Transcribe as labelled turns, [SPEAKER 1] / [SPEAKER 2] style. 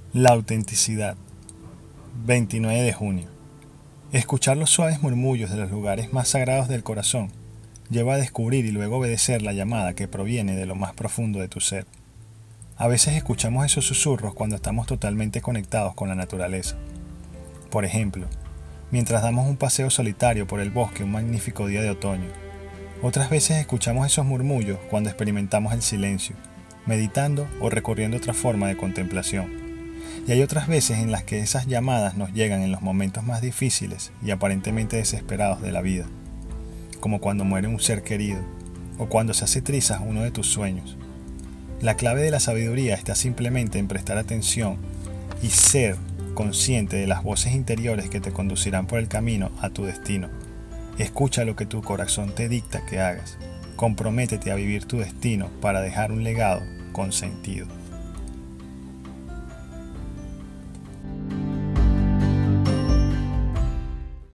[SPEAKER 1] La autenticidad. 29 de junio. Escuchar los suaves murmullos de los lugares más sagrados del corazón lleva a descubrir y luego obedecer la llamada que proviene de lo más profundo de tu ser. A veces escuchamos esos susurros cuando estamos totalmente conectados con la naturaleza. Por ejemplo, mientras damos un paseo solitario por el bosque un magnífico día de otoño. Otras veces escuchamos esos murmullos cuando experimentamos el silencio, meditando o recurriendo a otra forma de contemplación. Y hay otras veces en las que esas llamadas nos llegan en los momentos más difíciles y aparentemente desesperados de la vida, como cuando muere un ser querido o cuando se hace trizas uno de tus sueños. La clave de la sabiduría está simplemente en prestar atención y ser consciente de las voces interiores que te conducirán por el camino a tu destino. Escucha lo que tu corazón te dicta que hagas. Comprométete a vivir tu destino para dejar un legado con sentido.